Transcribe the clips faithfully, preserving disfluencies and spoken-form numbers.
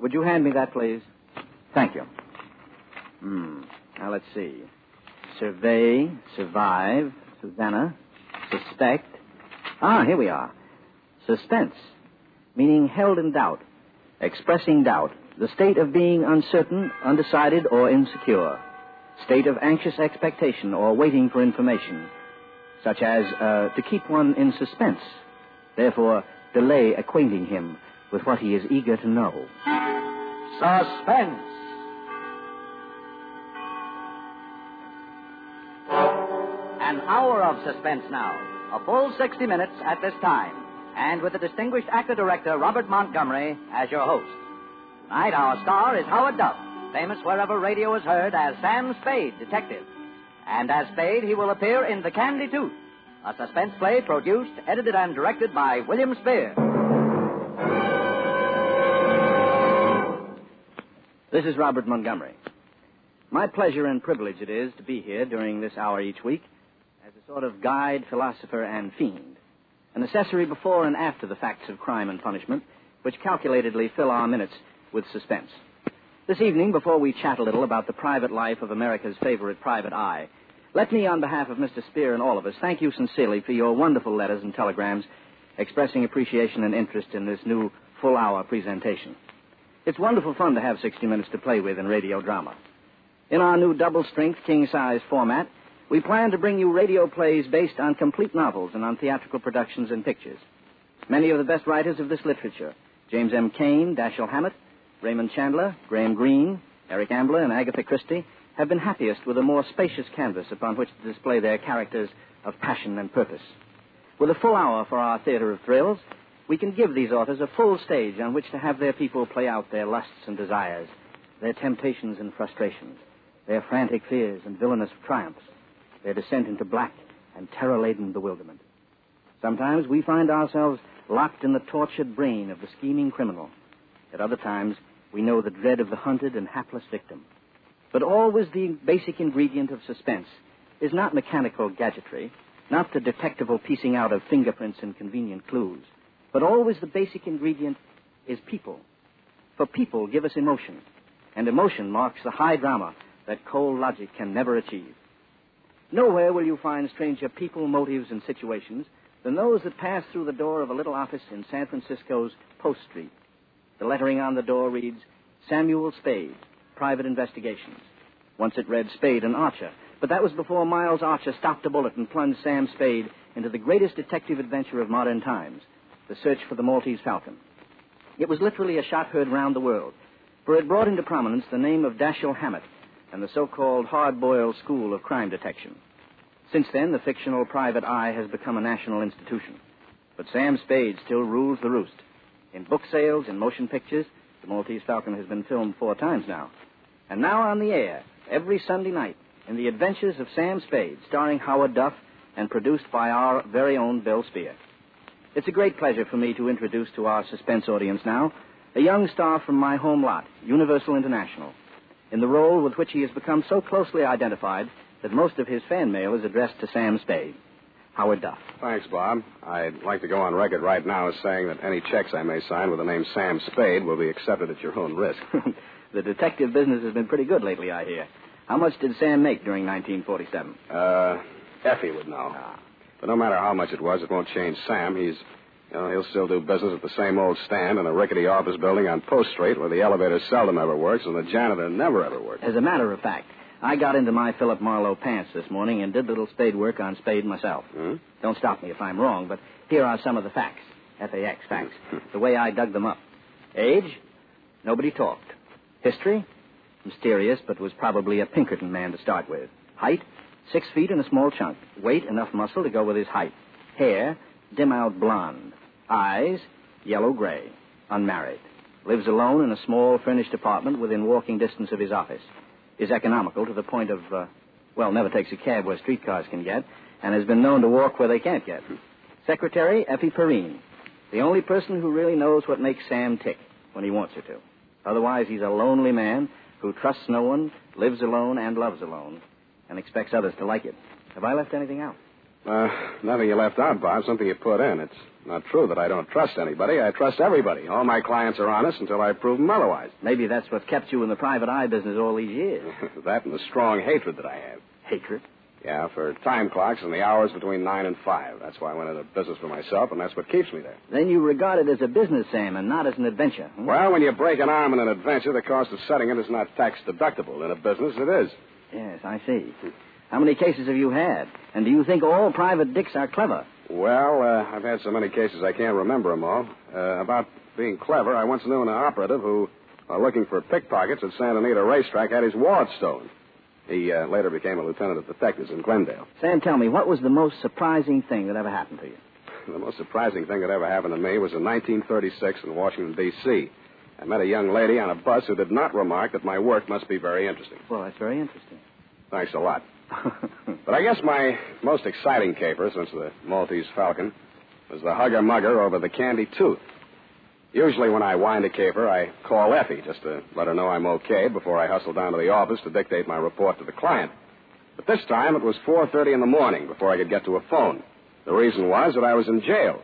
Would you hand me that, please? Thank you. Hmm. Now, let's see. Survey, survive, Susanna, suspect. Ah, here we are. Suspense, meaning held in doubt, expressing doubt, the state of being uncertain, undecided, or insecure, state of anxious expectation or waiting for information, such as uh, to keep one in suspense, therefore delay acquainting him with what he is eager to know. Suspense. An hour of suspense now. A full sixty minutes at this time. And with the distinguished actor-director Robert Montgomery as your host. Tonight, our star is Howard Duff, famous wherever radio is heard as Sam Spade, detective. And as Spade, he will appear in The Candy Tooth, a suspense play produced, edited, and directed by William Spear. This is Robert Montgomery. My pleasure and privilege it is to be here during this hour each week as a sort of guide, philosopher, and fiend, an accessory before and after the facts of crime and punishment, which calculatedly fill our minutes with suspense. This evening, before we chat a little about the private life of America's favorite private eye, let me, on behalf of Mister Spear and all of us, thank you sincerely for your wonderful letters and telegrams expressing appreciation and interest in this new full-hour presentation. It's wonderful fun to have sixty minutes to play with in radio drama. In our new double-strength, king-size format, we plan to bring you radio plays based on complete novels and on theatrical productions and pictures. Many of the best writers of this literature, James M. Cain, Dashiell Hammett, Raymond Chandler, Graham Greene, Eric Ambler, and Agatha Christie, have been happiest with a more spacious canvas upon which to display their characters of passion and purpose. With a full hour for our theater of thrills, we can give these authors a full stage on which to have their people play out their lusts and desires, their temptations and frustrations, their frantic fears and villainous triumphs, their descent into black and terror-laden bewilderment. Sometimes we find ourselves locked in the tortured brain of the scheming criminal. At other times, we know the dread of the hunted and hapless victim. But always the basic ingredient of suspense is not mechanical gadgetry, not the detectival piecing out of fingerprints and convenient clues, but always the basic ingredient is people. For people give us emotion, and emotion marks the high drama that cold logic can never achieve. Nowhere will you find stranger people, motives, and situations than those that pass through the door of a little office in San Francisco's Post Street. The lettering on the door reads, Samuel Spade, Private Investigations. Once it read Spade and Archer, but that was before Miles Archer stopped a bullet and plunged Sam Spade into the greatest detective adventure of modern times, the search for the Maltese Falcon. It was literally a shot heard round the world, for it brought into prominence the name of Dashiell Hammett and the so-called hard-boiled school of crime detection. Since then, the fictional private eye has become a national institution. But Sam Spade still rules the roost. In book sales, in motion pictures, the Maltese Falcon has been filmed four times now. And now on the air, every Sunday night, in The Adventures of Sam Spade, starring Howard Duff and produced by our very own Bill Spear. It's a great pleasure for me to introduce to our suspense audience now a young star from my home lot, Universal International, in the role with which he has become so closely identified that most of his fan mail is addressed to Sam Spade. Howard Duff. Thanks, Bob. I'd like to go on record right now as saying that any checks I may sign with the name Sam Spade will be accepted at your own risk. The detective business has been pretty good lately, I hear. How much did Sam make during nineteen forty-seven? Uh, Effie would know. Ah. But no matter how much it was, it won't change Sam. He's, you know, he'll still do business at the same old stand in a rickety office building on Post Street where the elevator seldom ever works and the janitor never ever works. As a matter of fact, I got into my Philip Marlowe pants this morning and did little spade work on Spade myself. Hmm? Don't stop me if I'm wrong, but here are some of the facts. F A X, facts. The way I dug them up. Age? Nobody talked. History? Mysterious, but was probably a Pinkerton man to start with. Height? Six feet and a small chunk. Weight? Enough muscle to go with his height. Hair? Dim-out blonde. Eyes? Yellow-gray. Unmarried. Lives alone in a small furnished apartment within walking distance of his office. Is economical to the point of, uh, well, never takes a cab where streetcars can get, and has been known to walk where they can't get. Secretary, Effie Perrine. The only person who really knows what makes Sam tick when he wants her to. Otherwise, he's a lonely man who trusts no one, lives alone, and loves alone, and expects others to like it. Have I left anything out? Uh, nothing you left out, Bob. Something you put in. It's not true that I don't trust anybody. I trust everybody. All my clients are honest until I prove them otherwise. Maybe that's what kept you in the private eye business all these years. That and the strong hatred that I have. Hatred? Yeah, for time clocks and the hours between nine and five. That's why I went into business for myself, and that's what keeps me there. Then you regard it as a business, Sam, and not as an adventure. Hmm? Well, when you break an arm in an adventure, the cost of setting it is not tax deductible. In a business, it is. Yes, I see. How many cases have you had? And do you think all private dicks are clever? Well, uh, I've had so many cases I can't remember them all. Uh, about being clever, I once knew an operative who, while looking for pickpockets at Santa Anita Racetrack, had his wallet stolen. He uh, later became a lieutenant of detectives in Glendale. Sam, tell me, what was the most surprising thing that ever happened to you? The most surprising thing that ever happened to me was in nineteen thirty-six in Washington, D C I met a young lady on a bus who did not remark that my work must be very interesting. Well, that's very interesting. Thanks a lot. But I guess my most exciting caper since the Maltese Falcon was the hugger-mugger over the Candy Tooth. Usually when I wind a caper, I call Effie just to let her know I'm okay before I hustle down to the office to dictate my report to the client. But this time it was four thirty in the morning before I could get to a phone. The reason was that I was in jail.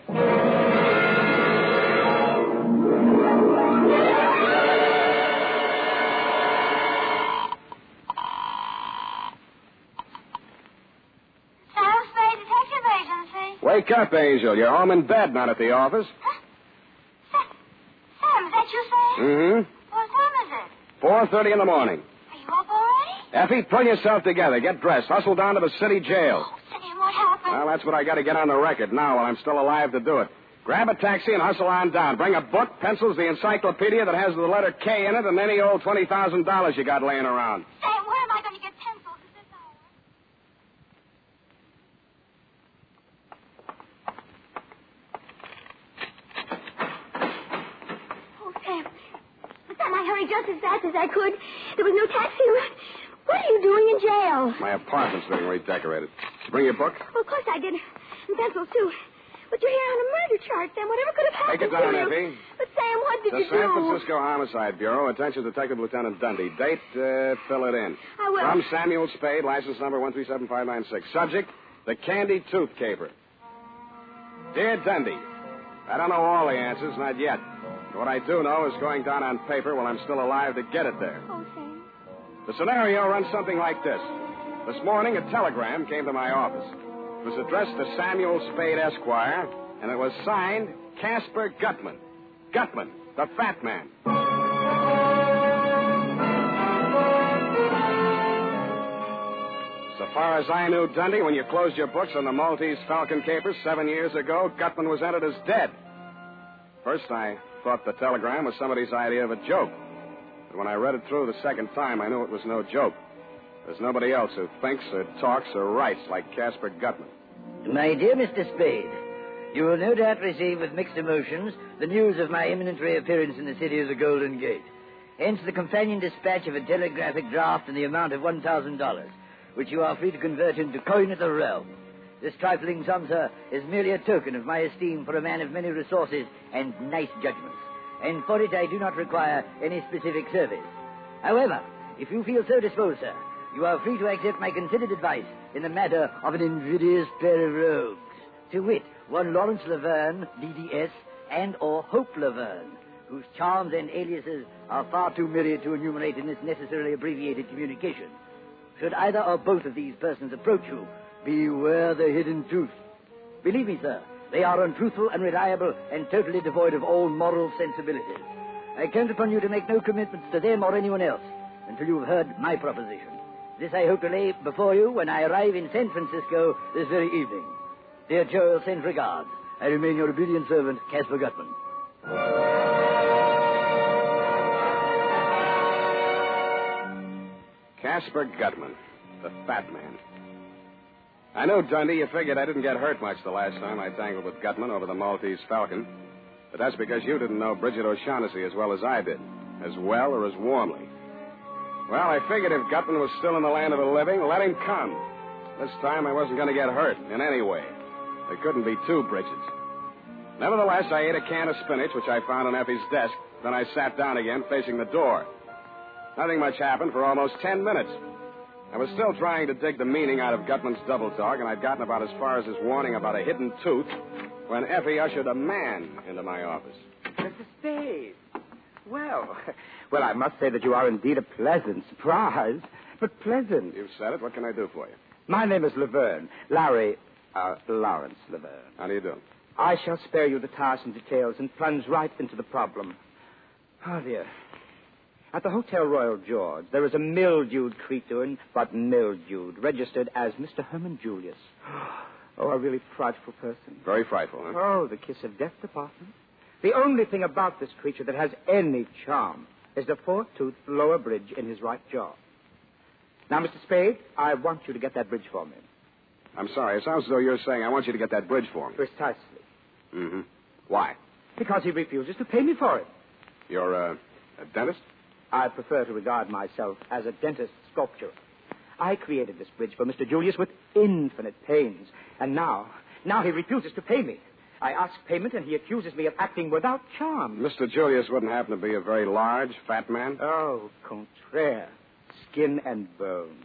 Sam Spade Detective Agency. Wake up, Angel. You're home in bed, not at the office. Huh? Sam, Sam, is that you, Sam? Mm-hmm. What time is it? four thirty in the morning. Are you up already? Effie, pull yourself together. Get dressed. Hustle down to the city jail. Oh, Sam, what happened? Well, that's what I got to get on the record now while I'm still alive to do it. Grab a taxi and hustle on down. Bring a book, pencils, the encyclopedia that has the letter K in it, and any old twenty thousand dollars you got laying around. Sam, where am I going to get pencils at this hour? Oh, Sam. Sam, I hurried just as fast as I could. There was no taxi around. What are you doing in jail? My apartment's being redecorated. Bring your book. Well, of course I did. And pencils, too. But you're here on a murder charge, Sam. Whatever could have happened Take it down, to you? Effie. But, Sam, what did The you San do? Francisco Homicide Bureau. Attention, Detective Lieutenant Dundee. Date, uh, fill it in. I will. From Samuel Spade, license number one three seven five nine six. Subject, the Candy Tooth Caper. Dear Dundee, I don't know all the answers, not yet. What I do know is going down on paper while I'm still alive to get it there. Oh, Sam. The scenario runs something like this. This morning, a telegram came to my office. It was addressed to Samuel Spade, Esquire, and it was signed Casper Gutman. Gutman, the fat man. So far as I knew, Dundee, when you closed your books on the Maltese Falcon capers seven years ago, Gutman was entered as dead. First, I thought the telegram was somebody's idea of a joke. But when I read it through the second time, I knew it was no joke. There's nobody else who thinks or talks or writes like Casper Gutman. My dear Mister Spade, you will no doubt receive with mixed emotions the news of my imminent reappearance in the city of the Golden Gate. Hence the companion dispatch of a telegraphic draft in the amount of one thousand dollars, which you are free to convert into coin of the realm. This trifling sum, sir, is merely a token of my esteem for a man of many resources and nice judgments, and for it I do not require any specific service. However, if you feel so disposed, sir, you are free to accept my considered advice in the matter of an invidious pair of rogues, to wit, one Lawrence Laverne, D D S, and or Hope Laverne, whose charms and aliases are far too myriad to enumerate in this necessarily abbreviated communication. Should either or both of these persons approach you, beware the hidden truth. Believe me, sir, they are untruthful, unreliable, and totally devoid of all moral sensibilities. I count upon you to make no commitments to them or anyone else until you have heard my proposition. This I hope to lay before you when I arrive in San Francisco this very evening. Dear Joel, send regards. I remain your obedient servant, Casper Gutman. Casper Gutman, the fat man. I know, Dundee, you figured I didn't get hurt much the last time I tangled with Gutman over the Maltese Falcon. But that's because you didn't know Bridget O'Shaughnessy as well as I did. As well or as warmly. Well, I figured if Gutman was still in the land of the living, let him come. This time I wasn't going to get hurt in any way. There couldn't be two Bridgets. Nevertheless, I ate a can of spinach, which I found on Effie's desk. Then I sat down again, facing the door. Nothing much happened for almost ten minutes. I was still trying to dig the meaning out of Gutman's double talk, and I'd gotten about as far as his warning about a hidden tooth when Effie ushered a man into my office. Mister Spade. Well, well, I must say that you are indeed a pleasant surprise, but pleasant. You've said it. What can I do for you? My name is Laverne. Larry, uh, Lawrence Laverne. How do you do? I shall spare you the tiresome details and plunge right into the problem. Oh, dear. At the Hotel Royal George, there is a mildewed creature, but mildewed, registered as Mister Herman Julius. Oh, a really frightful person. Very frightful, huh? Oh, the kiss of death department. The only thing about this creature that has any charm is the four-toothed lower bridge in his right jaw. Now, Mister Spade, I want you to get that bridge for me. I'm sorry. It sounds as though you're saying I want you to get that bridge for me. Precisely. Mm-hmm. Why? Because he refuses to pay me for it. You're uh, a dentist? I prefer to regard myself as a dentist sculptor. I created this bridge for Mister Julius with infinite pains. And now, now he refuses to pay me. I ask payment, and he accuses me of acting without charm. Mister Julius wouldn't happen to be a very large, fat man? Oh, contraire. Skin and bones.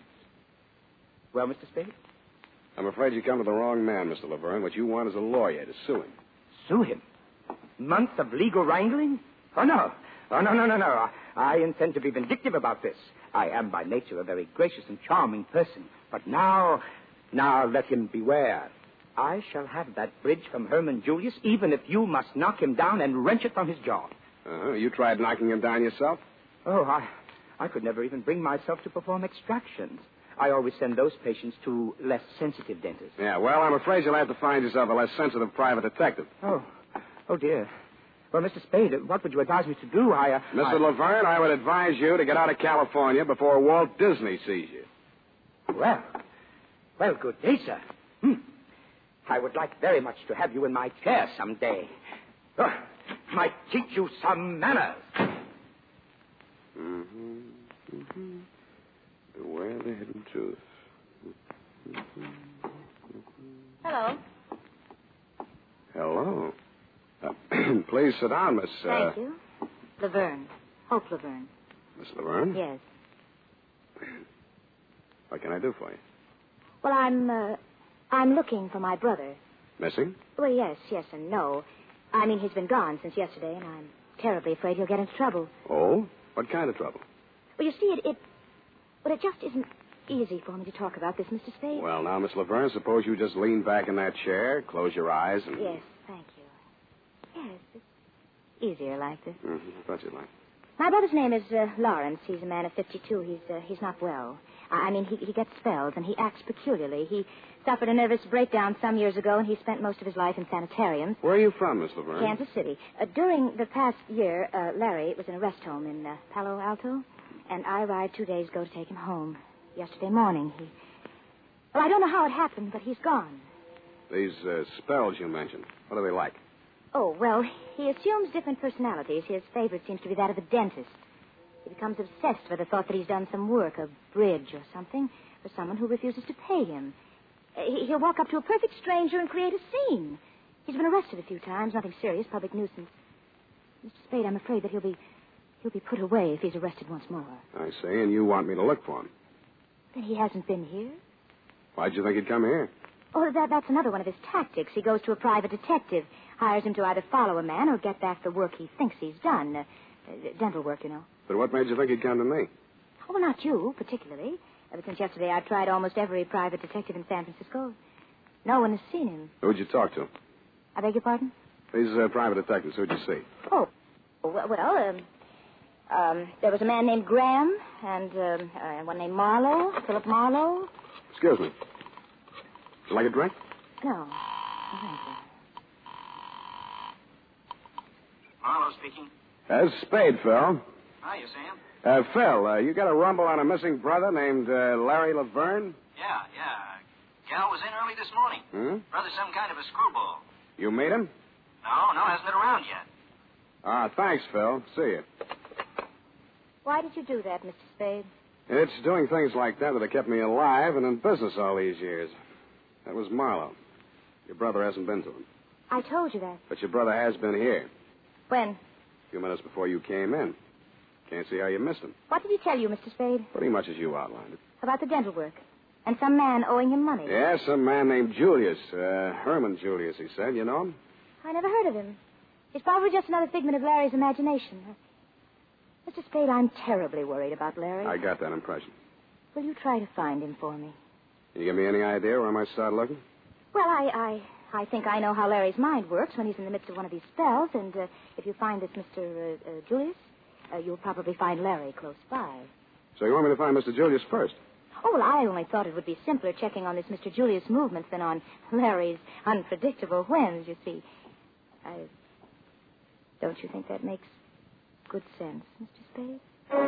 Well, Mister Spade? I'm afraid you come to the wrong man, Mister Laverne. What you want is a lawyer to sue him. Sue him? Months of legal wrangling? Oh, no. Oh, no, no, no, no. I intend to be vindictive about this. I am by nature a very gracious and charming person. But now, now let him beware. I shall have that bridge from Herman Julius, even if you must knock him down and wrench it from his jaw. Uh-huh. You tried knocking him down yourself? Oh, I, I could never even bring myself to perform extractions. I always send those patients to less sensitive dentists. Yeah, well, I'm afraid you'll have to find yourself a less sensitive private detective. Oh, oh, dear. Well, Mister Spade, what would you advise me to do? I, uh, Mister I... Laverne, I would advise you to get out of California before Walt Disney sees you. Well, well, good day, sir. Hmm. I would like very much to have you in my chair someday. Oh, might teach you some manners. Mm-hmm. Mm-hmm. Beware the hidden truth. Hello. Hello. Uh, please sit down, Miss... Uh... Thank you. Laverne. Hope Laverne. Miss Laverne? Yes. What can I do for you? Well, I'm, uh, I'm looking for my brother. Missing? Well, yes, yes and no. I mean, he's been gone since yesterday, and I'm terribly afraid he'll get into trouble. Oh? What kind of trouble? Well, you see, it, it... Well, it just isn't easy for me to talk about this, Mister Spade. Well, now, Miss Laverne, suppose you just lean back in that chair, close your eyes, and... Yes, thank you. Yes, it's easier like this. Mm-hmm. I thought you'd like. My brother's name is uh, Lawrence. He's a man of fifty-two. He's uh, he's not well. I I mean, he, he gets spells, and he acts peculiarly. He suffered a nervous breakdown some years ago, and he spent most of his life in sanitariums. Where are you from, Miss Laverne? Kansas City. Uh, during the past year, uh, Larry was in a rest home in uh, Palo Alto, and I arrived two days ago to take him home. Yesterday morning, he... Well, I don't know how it happened, but he's gone. These uh, spells you mentioned, what are they like? Oh, well, he assumes different personalities. His favorite seems to be that of a dentist. He becomes obsessed with the thought that he's done some work, a bridge or something, for someone who refuses to pay him. Uh, he, he'll walk up to a perfect stranger and create a scene. He's been arrested a few times, nothing serious, public nuisance. Mister Spade, I'm afraid that he'll be he'll be put away if he's arrested once more. I see, and you want me to look for him. Then he hasn't been here? Why'd you think he'd come here? Oh, that, that's another one of his tactics. He goes to a private detective, hires him to either follow a man or get back the work he thinks he's done. Uh, uh, dental work, you know. But what made you think he'd come to me? Oh, well, not you, particularly. Ever since yesterday, I've tried almost every private detective in San Francisco. No one has seen him. Who'd you talk to? I beg your pardon? These uh, private detectives, who'd you see? Oh, well, well um, um, there was a man named Graham and um, uh, one named Marlowe, Philip Marlowe. Excuse me. Would you like a drink? No. Oh, thank you. Marlowe speaking. Uh, Spade, Phil. Hiya, Sam. Uh, Phil, uh, you got a rumble on a missing brother named uh, Larry Laverne? Yeah, yeah. Gal was in early this morning. Hmm? Brother's some kind of a screwball. You meet him? No, no, hasn't been around yet. Ah, thanks, Phil. See you. Why did you do that, Mister Spade? It's doing things like that that have kept me alive and in business all these years. That was Marlowe. Your brother hasn't been to him. I told you that. But your brother has been here. When? A few minutes before you came in. Can't see how you missed him. What did he tell you, Mister Spade? Pretty much as you outlined it. About the dental work. And some man owing him money. Yeah, some man named Julius. Uh, Herman Julius, he said. You know him? I never heard of him. It's probably just another figment of Larry's imagination. Mister Spade, I'm terribly worried about Larry. I got that impression. Will you try to find him for me? Can you give me any idea where I might start looking? Well, I, I, I think I know how Larry's mind works when he's in the midst of one of these spells, and uh, if you find this Mister Uh, uh, Julius, uh, you'll probably find Larry close by. So you want me to find Mister Julius first? Oh, well, I only thought it would be simpler checking on this Mister Julius' movements than on Larry's unpredictable whims, you see. I... Don't you think that makes good sense, Mister Spade?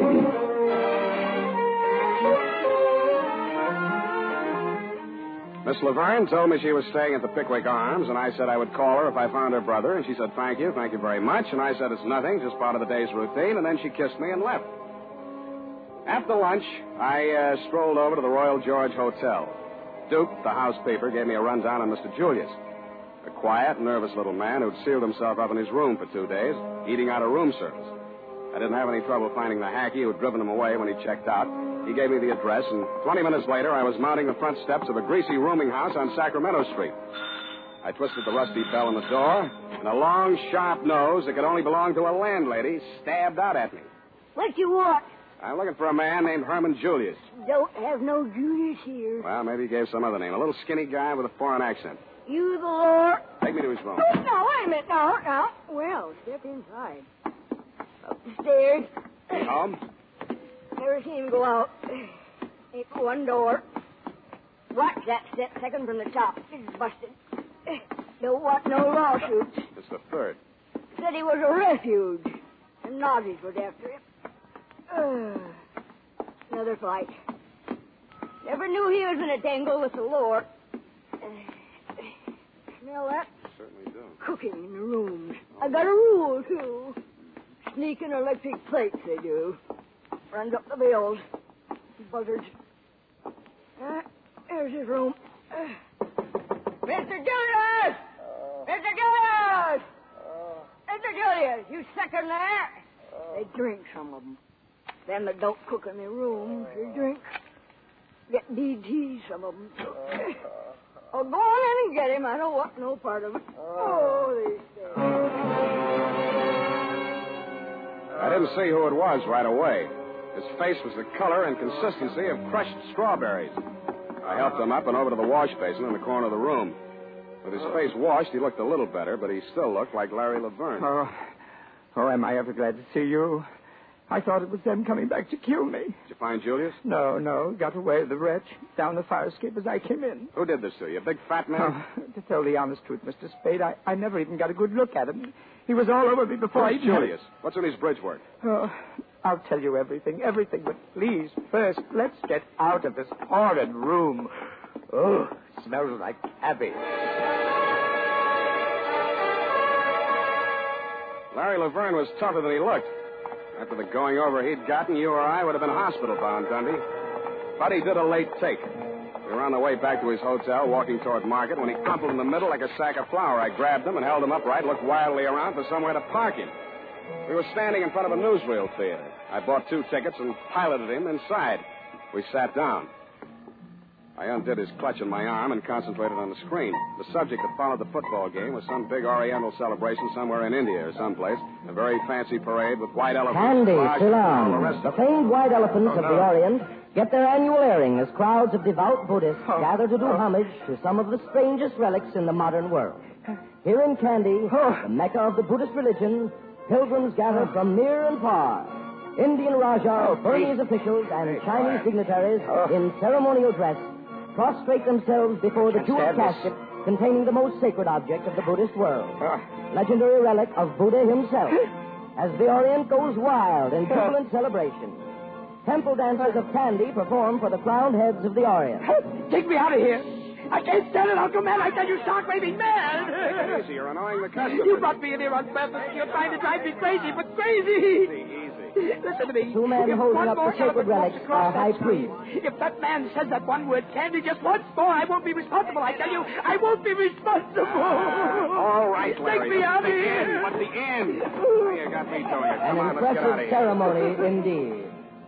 Miss Laverne told me she was staying at the Pickwick Arms, and I said I would call her if I found her brother, and she said, thank you, thank you very much, and I said it's nothing, just part of the day's routine, and then she kissed me and left. After lunch, I uh, strolled over to the Royal George Hotel. Duke, the housekeeper, gave me a rundown on Mister Julius. A quiet, nervous little man who'd sealed himself up in his room for two days, eating out of room service. I didn't have any trouble finding the hacky who'd driven him away when he checked out. He gave me the address, and twenty minutes later, I was mounting the front steps of a greasy rooming house on Sacramento Street. I twisted the rusty bell on the door, and a long, sharp nose that could only belong to a landlady stabbed out at me. What you want? I'm looking for a man named Herman Julius. Don't have no Julius here. Well, maybe he gave some other name. A little skinny guy with a foreign accent. You the Lord? Take me to his room. Oh, no, wait a minute. No, no. Well, step inside. Up the stairs. Home? Never seen him go out. Ain't but one door. Watch that step second from the top. It's busted. Don't want no lawsuits. It's the third. Said he was a refuge. And Nazis was after him. Uh, another fight. Never knew he was in a tangle with the Lord. Uh, smell that? Certainly do. Cooking in the rooms. I got a rule, too. Sneaking electric plates, they do. Runs up the bills. Buzzards. Uh, there's his room. Uh, Mister Julius! Mister Julius! Mister Julius, you second there? They drink, some of them. Them that don't cook in their rooms, they drink. Get D T, some of them. Oh, go on in and get him. I don't want no part of it. Oh, they say. I didn't see who it was right away. His face was the color and consistency of crushed strawberries. I helped him up and over to the wash basin in the corner of the room. With his face washed, he looked a little better, but he still looked like Larry Laverne. Oh, oh, am I ever glad to see you? I thought it was them coming back to kill me. Did you find Julius? No, no. Got away, the wretch, down the fire escape as I came in. Who did this to you, a big fat man? Oh, to tell the honest truth, Mister Spade, I, I never even got a good look at him. He was all over me before I... Who's Julius? What's in his bridge work? Oh, I'll tell you everything, everything, but please, first, let's get out of this horrid room. Oh, it smells like cabbage. Larry Laverne was tougher than he looked. After the going over he'd gotten, you or I would have been hospital-bound, Dundee. But he did a late take. We were on the way back to his hotel, walking toward Market, when he crumpled in the middle like a sack of flour. I grabbed him and held him upright, looked wildly around for somewhere to park him. We were standing in front of a newsreel theater. I bought two tickets and piloted him inside. We sat down. I undid his clutch on my arm and concentrated on the screen. The subject that followed the football game was some big Oriental celebration somewhere in India or someplace. A very fancy parade with white elephants. Candy, large, and all the Ceylon. rest The of it. famed white elephants Oh, of no. the Orient get their annual airing as crowds of devout Buddhists Oh. gather to do homage to some of the strangest relics in the modern world. Here in Kandy, Oh. the Mecca of the Buddhist religion, pilgrims gather from near and far. Indian Rajas, Oh, Burmese please. officials, and Hey, Chinese quiet. dignitaries Oh. in ceremonial dress prostrate themselves before the Can't jeweled stand this. casket containing the most sacred object of the Buddhist world. Ah. Legendary relic of Buddha himself. As the Orient goes wild in jubilant celebration, temple dancers of Kandy perform for the crowned heads of the Orient. Take me out of here. I can't stand it, Uncle Man. I tell you, shock-waving man. Take it easy. You're annoying the customer. You brought me in here on purpose. You're trying to drive me crazy, but crazy. Easy, easy. Listen to me. Two men if holding one up the more sacred elephant walks relics across are high that street, If that man says that one word, Candy, just once more, I won't be responsible. I tell you, I won't be responsible. All right, Larry. Take me this out is of the here. end. What's the end? Now you got me doing it. An Come on, let's get out of impressive here. ceremony indeed.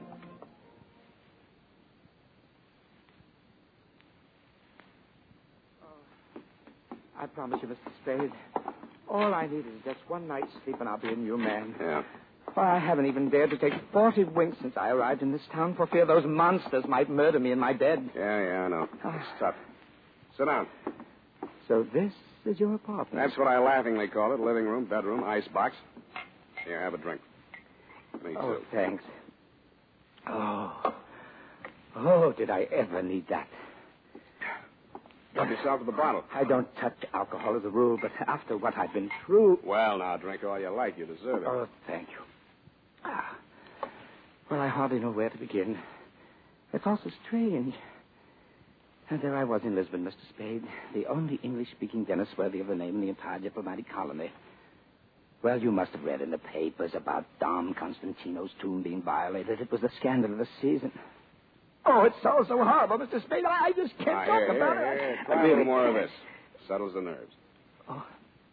I promise you, Mister Spade, all I need is just one night's sleep and I'll be a new man. Yeah. Why, I haven't even dared to take forty winks since I arrived in this town for fear those monsters might murder me in my bed. Yeah, yeah, I know. It's tough. Sit down. So this is your apartment? That's what I laughingly call it. Living room, bedroom, ice box. Here, have a drink. Me Oh, too. thanks. Oh. Oh, did I ever need that? Help yourself to the bottle. I don't touch alcohol as a rule, but after what I've been through... Well, now, drink all you like. You deserve it. Oh, thank you. Ah. Well, I hardly know where to begin. It's all so strange. And there I was in Lisbon, Mister Spade, the only English-speaking dentist worthy of the name in the entire diplomatic colony. Well, you must have read in the papers about Dom Constantino's tomb being violated. It was the scandal of the season. Oh, it's so, so horrible, Mister Spade. I, I just can't Ah, talk here, about here, it. here. I Try a really little more of can't. this. Settles the nerves. Oh,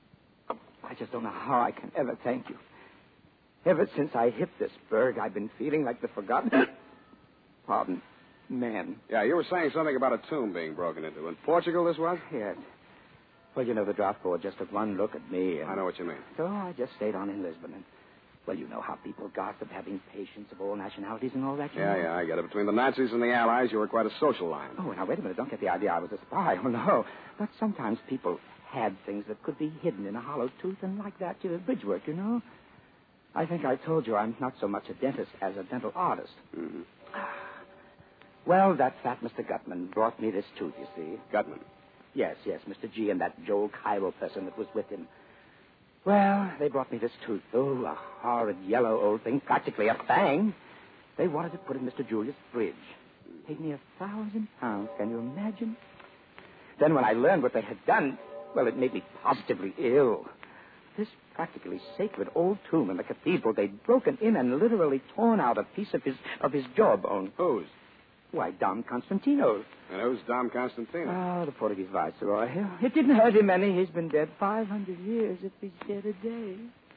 I just don't know how I can ever thank you. Ever since I hit this berg, I've been feeling like the forgotten... Pardon, man. Yeah, you were saying something about a tomb being broken into. In Portugal, this was? Yes. Well, you know, the draft board just took one look at me. And... I know what you mean. So I just stayed on in Lisbon. And, well, you know how people gossip, having patients of all nationalities and all that. You Yeah, know? yeah, I get it. Between the Nazis and the Allies, you were quite a social line. Oh, now, wait a minute. Don't get the idea I was a spy. Oh, no. But sometimes people had things that could be hidden in a hollow tooth, and like that, you know, bridge work, you know. I think I told you I'm not so much a dentist as a dental artist. Mm-hmm. Well, that fat Mister Gutman brought me this tooth, you see. Gutman. Yes, yes, Mister G and that Joel Cairo person that was with him. Well, they brought me this tooth. Oh, a horrid yellow old thing, practically a fang. They wanted to put in Mister Julius' fridge. Paid me a thousand pounds, can you imagine? Then when I learned what they had done, well, it made me positively ill. This practically sacred old tomb in the cathedral, they'd broken in and literally torn out a piece of his of his jawbone. Whose? Why, Dom Constantino's. And who's Dom Constantino? Oh, the Portuguese viceroy. It didn't hurt him any. He's been dead five hundred years if he's dead a day.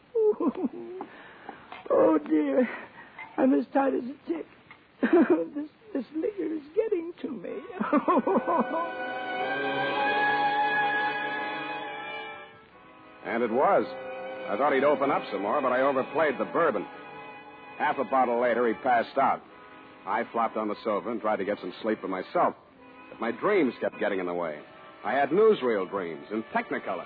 Oh, dear. I'm as tight as a tick. this, this liquor is getting to me. And it was. I thought he'd open up some more, but I overplayed the bourbon. Half a bottle later, he passed out. I flopped on the sofa and tried to get some sleep for myself. But my dreams kept getting in the way. I had newsreel dreams in Technicolor.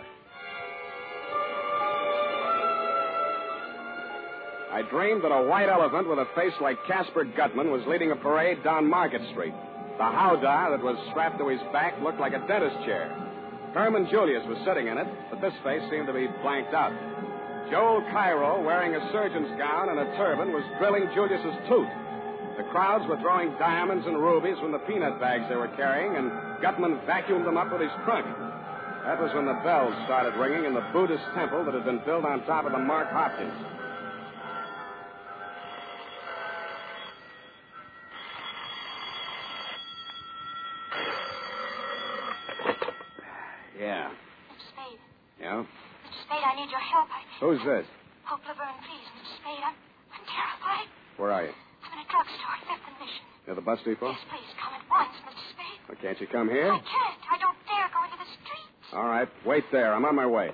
I dreamed that a white elephant with a face like Casper Gutman was leading a parade down Market Street. The howdah that was strapped to his back looked like a dentist chair. Herman Julius was sitting in it, but this face seemed to be blanked out. Joel Cairo, wearing a surgeon's gown and a turban, was drilling Julius's tooth. The crowds were throwing diamonds and rubies from the peanut bags they were carrying, and Gutman vacuumed them up with his trunk. That was when the bells started ringing in the Buddhist temple that had been built on top of the Mark Hopkins. Yeah. Mister Spade. Yeah? Mister Spade, I need your help. I... Who's this? Hope Laverne, please, Mister Spade. I'm, I'm terrified. Where are you? I'm in a drugstore, Fifth and Mission. Near the bus depot? Yes, please, come at once, Mister Spade. Well, can't you come here? I can't. I don't dare go into the streets. All right, wait there. I'm on my way.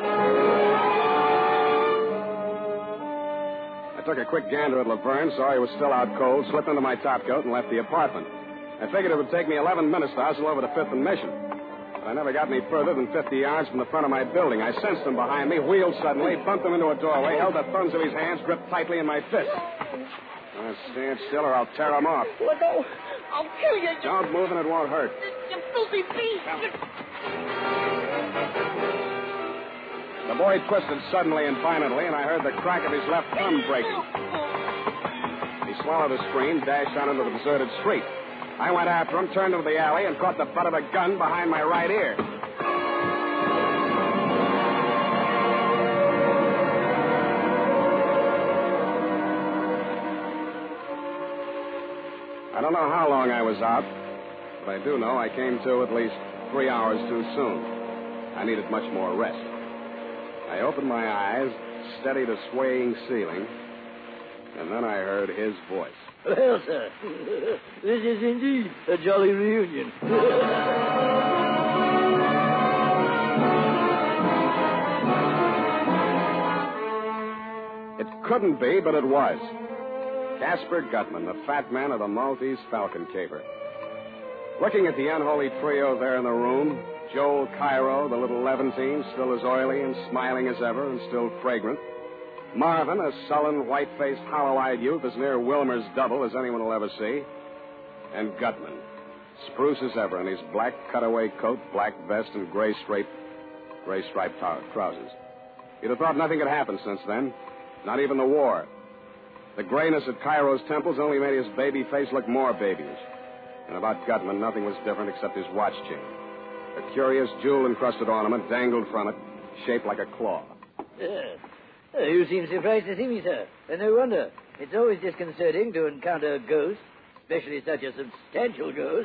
I took a quick gander at Laverne, saw he was still out cold, slipped into my topcoat, and left the apartment. I figured it would take me eleven minutes to hustle over to Fifth and Mission. But I never got any further than fifty yards from the front of my building. I sensed him behind me, wheeled suddenly, bumped him into a doorway, held the thumbs of his hands gripped tightly in my fist. Now, stand still or I'll tear him off. Let go. I'll kill you. You, Don't move and it won't hurt. you filthy beast. The boy twisted suddenly and violently, and I heard the crack of his left thumb breaking. He swallowed a scream, dashed out into the deserted street. I went after him, turned into the alley, and caught the butt of a gun behind my right ear. I don't know how long I was out, but I do know I came to at least three hours too soon. I needed much more rest. I opened my eyes, steadied a swaying ceiling, and then I heard his voice. Well, sir, this is indeed a jolly reunion. It couldn't be, but it was. Casper Gutman, the fat man of the Maltese Falcon caper. Looking at the unholy trio there in the room, Joel Cairo, the little Levantine, still as oily and smiling as ever and still fragrant. Marvin, a sullen, white-faced, hollow-eyed youth as near Wilmer's double as anyone will ever see. And Gutman, spruce as ever in his black cutaway coat, black vest, and gray straight, gray striped trousers. You'd have thought nothing had happened since then, not even the war. The grayness at Cairo's temples only made his baby face look more babyish. And about Gutman, nothing was different except his watch chain. A curious jewel-encrusted ornament dangled from it, shaped like a claw. Yeah. Uh, you seem surprised to see me, sir. And no wonder. It's always disconcerting to encounter a ghost, especially such a substantial ghost.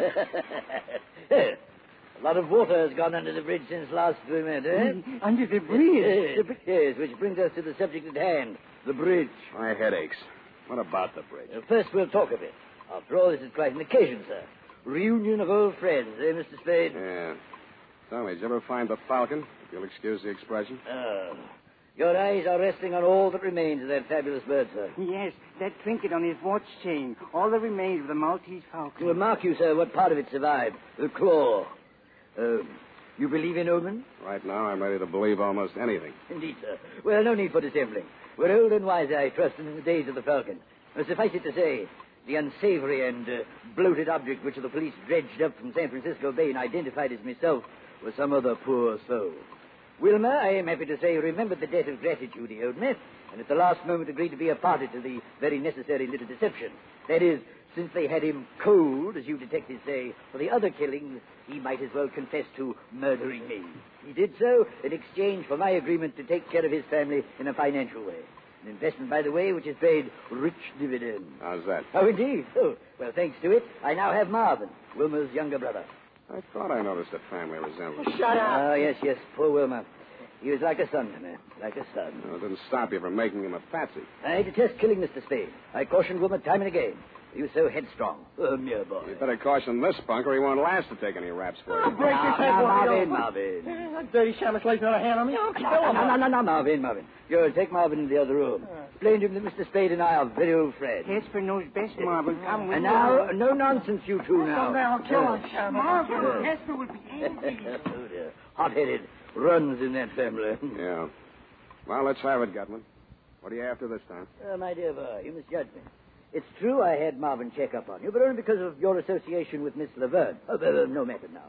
A lot of water has gone under the bridge since last we met, eh? Under the bridge? Yes, yes, which brings us to the subject at hand, the bridge. My head aches. What about the bridge? Uh, first, we'll talk of it. After all, this is quite an occasion, sir. Reunion of old friends, eh, Mister Spade? Yeah. Tell me, did you ever find the Falcon, if you'll excuse the expression? Oh. Your eyes are resting on all that remains of that fabulous bird, sir. Yes, that trinket on his watch chain. All that remains of the Maltese Falcon. Well, mark you, sir, what part of it survived. The claw. Uh, you believe in omens? Right now, I'm ready to believe almost anything. Indeed, sir. Well, no need for dissembling. We're old and wise, I trust, in the days of the Falcon. Well, suffice it to say, the unsavory and uh, bloated object which the police dredged up from San Francisco Bay and identified as myself was some other poor soul. Wilmer, I am happy to say, remembered the debt of gratitude he owed me, and at the last moment agreed to be a party to the very necessary little deception. That is, since they had him cold, as you detectives say, for the other killings, he might as well confess to murdering me. He did so in exchange for my agreement to take care of his family in a financial way. An investment, by the way, which has paid rich dividends. How's that? Oh, indeed. Oh, well, thanks to it, I now have Marvin, Wilmer's younger brother. I thought I noticed a family resemblance. Shut up. Oh, yes, yes, poor Wilmer. He was like a son to me, like a son. No, it didn't stop you from making him a patsy. I detest killing Mister Spade. I cautioned Wilmer time and again. He was so headstrong. Oh, mere boy. You better caution this punk, or he won't last to take any raps for you. I'll break Now, his head, now, boy. Marvin, Don't- Marvin. Eh, That dirty shamus lays not a hand on me. I'll kill No, him. no, no, no, no, Marvin, Marvin. Go, take Marvin into the other room. Explain to him that Mister Spade and I are very old friends. Casper knows best, Marvin. Come with And me. now, no nonsense, you two now. Someday I'll kill him. Uh, Marvin, uh, Casper would be angry. oh, dear. Hot-headed. Runs in that family. Yeah. Well, let's have it, Gutman. What are you after this time? Uh, my dear boy, you misjudge me. It's true I had Marvin check up on you, but only because of your association with Miss Laverne. Oh, uh, no matter now.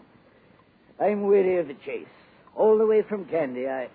I'm weary of the chase. All the way from Candy, I...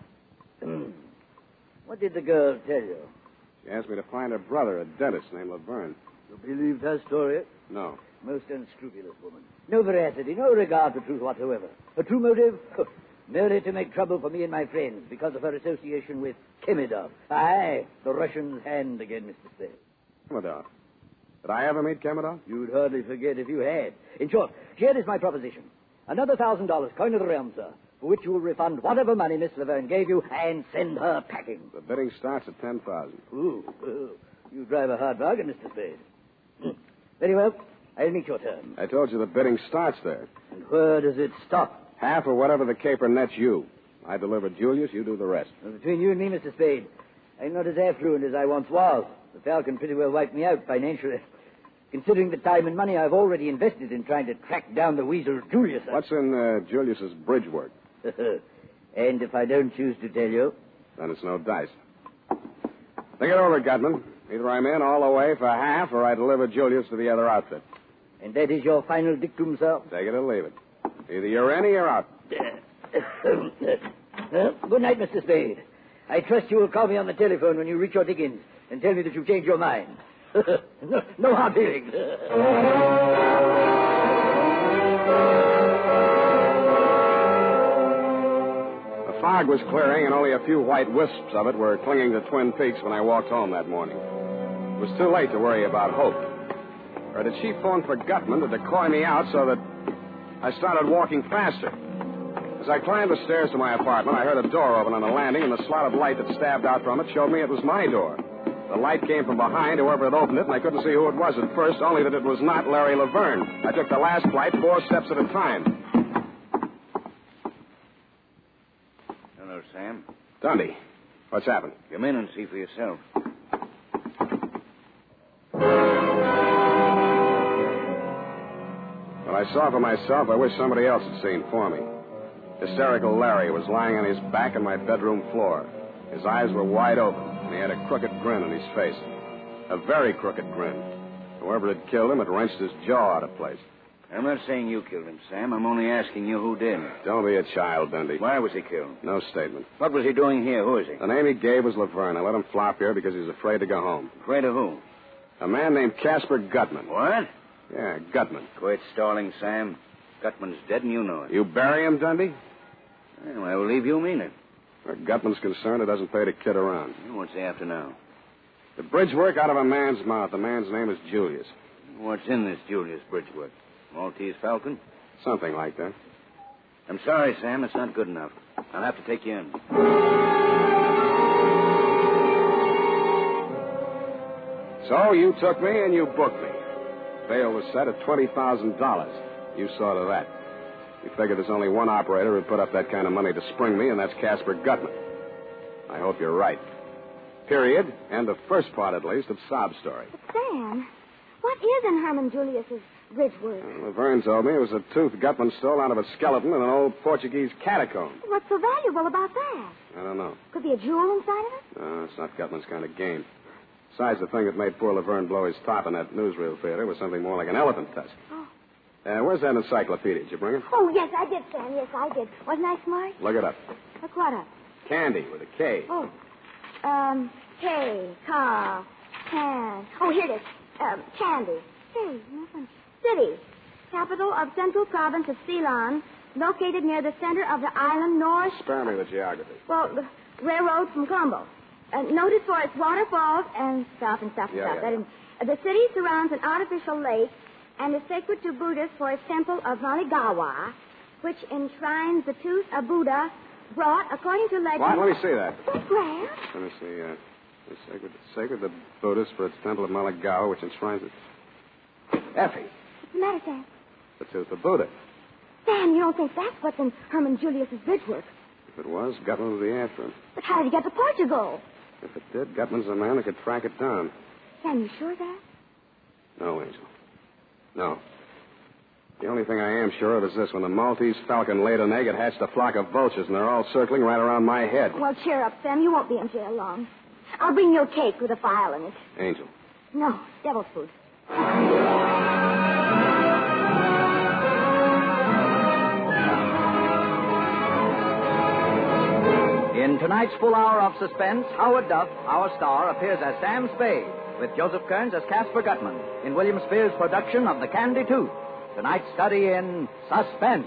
What did the girl tell you? She asked me to find her brother, a dentist named Laverne. You believed her story? No. Most unscrupulous woman. No veracity, no regard for truth whatsoever. A true motive? Merely to make trouble for me and my friends because of her association with Kemidov. Aye, the Russian's hand again, Mister Spade. Kemidov. Did I ever meet Kemidov? You'd hardly forget if you had. In short, here is my proposition. Another thousand dollars, coin of the realm, sir, for which you will refund whatever money Miss Laverne gave you and send her packing. The bidding starts at ten thousand. Ooh, ooh. You drive a hard bargain, Mister Spade. Hmm. Very well. I'll meet your terms. I told you the bidding starts there. And where does it stop? Half or whatever the caper nets you. I deliver Julius, you do the rest. Well, between you and me, Mister Spade, I'm not as affluent as I once was. The Falcon pretty well wiped me out financially. Considering the time and money I've already invested in trying to track down the weasel Julius. I... What's in uh, Julius's bridge work? And if I don't choose to tell you? Then it's no dice. Think it over, Gutman. Either I'm in all the way for half, or I deliver Julius to the other outfit. And that is your final dictum, sir? Take it or leave it. Either you're in or you're out. Well, good night, Mister Spade. I trust you will call me on the telephone when you reach your diggings and tell me that you've changed your mind. no, no hard feelings. The fog was clearing, and only a few white wisps of it were clinging to Twin Peaks when I walked home that morning. It was too late to worry about hope. Or did she phone for Gutman to decoy me out so that I started walking faster? As I climbed the stairs to my apartment, I heard a door open on the landing, and the slot of light that stabbed out from it showed me it was my door. The light came from behind, whoever had opened it, and I couldn't see who it was at first, only that it was not Larry Laverne. I took the last flight four steps at a time. Hello, Sam. Dundee, what's happened? Come in and see for yourself. When I saw for myself, I wish somebody else had seen for me. Hysterical Larry was lying on his back on my bedroom floor. His eyes were wide open, and he had a crooked grin on his face. A very crooked grin. Whoever had killed him had wrenched his jaw out of place. I'm not saying you killed him, Sam. I'm only asking you who did. Don't be a child, Dundee. Why was he killed? No statement. What was he doing here? Who is he? The name he gave was Laverne. I let him flop here because he's afraid to go home. Afraid of who? A man named Casper Gutman. What? Yeah, Gutman. Quit stalling, Sam. Gutman's dead and you know it. You bury him, Dundee? Well, I believe you mean it. Where Gutman's concerned, it doesn't pay to kid around. What's he after now? The bridge work out of a man's mouth. The man's name is Julius. What's in this Julius bridge work? Maltese Falcon? Something like that. I'm sorry, Sam. It's not good enough. I'll have to take you in. So you took me and you booked me. Bail was set at twenty thousand dollars. You saw to that. You figure there's only one operator who'd put up that kind of money to spring me, and that's Casper Gutman. I hope you're right. Period. And the first part, at least, of Sob Story. But, Sam, what is in Herman Julius's bridge work? Well, Laverne told me it was a tooth Gutman stole out of a skeleton in an old Portuguese catacomb. What's so valuable about that? I don't know. Could be a jewel inside of it? No, it's not Gutman's kind of game. Besides, the thing that made poor Laverne blow his top in that newsreel theater was something more like an elephant tusk. Oh. Uh, where's that encyclopedia? Did you bring it? Oh, yes, I did, Sam. Yes, I did. Wasn't I smart? Look it up. Look what up? Candy with a K. Oh. Um, K, car, can. Oh, here it is. Um, Candy. Hey, nothing. City. Capital of Central Province of Ceylon, located near the center of the island north. Spare me the geography. Well, the railroad from Colombo. Uh, noted for its waterfalls and stuff and stuff and Yeah, stuff. yeah, That is, uh, the city surrounds an artificial lake and is sacred to Buddhists for its temple of Naligawa, which enshrines the tooth of Buddha brought, according to legend... What? Let me see that. Oh, Graham. Let me see. Uh, it's sacred, sacred to Buddhists for its temple of Naligawa, which enshrines it. Effie. What's the matter, Sam? The tooth of Buddha. Sam, you don't think that's what's in Herman Julius's bridge work? If it was, Gutman would be after him. But how did he get to Portugal? If it did, Gutman's the man who could track it down. Sam, you sure of that? No, Angel. No. The only thing I am sure of is this. When the Maltese Falcon laid an egg, it hatched a flock of vultures, and they're all circling right around my head. Well, cheer up, Sam. You won't be in jail long. I'll bring you a cake with a file in it. Angel. No, devil's food. In tonight's full hour of suspense, Howard Duff, our star, appears as Sam Spade, with Joseph Kearns as Casper Gutman, in William Spears' production of The Candy Tooth. Tonight's study in suspense.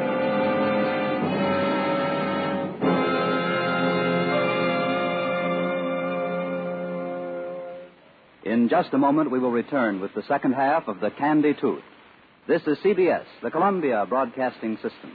In just a moment, we will return with the second half of The Candy Tooth. This is C B S, the Columbia Broadcasting System.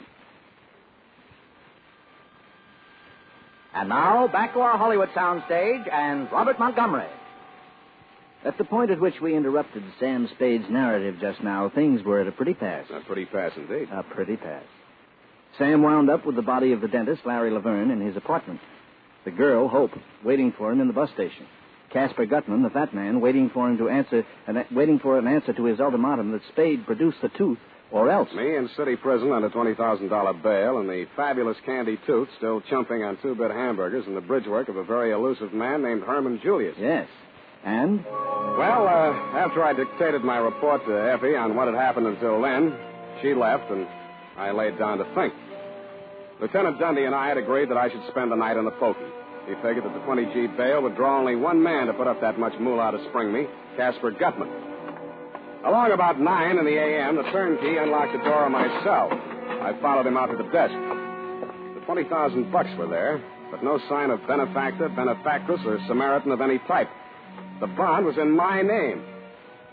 And now, back to our Hollywood soundstage and Robert Montgomery. At the point at which we interrupted Sam Spade's narrative just now, things were at a pretty pass. A pretty pass indeed. A pretty pass. Sam wound up with the body of the dentist, Larry Laverne, in his apartment. The girl, Hope, waiting for him in the bus station. Casper Gutman, the fat man, waiting for him to answer, an, waiting for an answer to his ultimatum that Spade produce the tooth or else. Me in city prison under twenty thousand dollars bail, and the fabulous Candy Tooth still chumping on two-bit hamburgers and the bridge work of a very elusive man named Herman Julius. Yes. And? Well, uh, after I dictated my report to Effie on what had happened until then, she left, and I laid down to think. Lieutenant Dundee and I had agreed that I should spend the night in the pokey. He figured that the twenty G bail would draw only one man to put up that much moolah to spring me, Casper Gutman. Along about nine in the a m, the turnkey unlocked the door of my cell. I followed him out to the desk. The twenty thousand bucks were there, but no sign of benefactor, benefactress, or Samaritan of any type. The bond was in my name.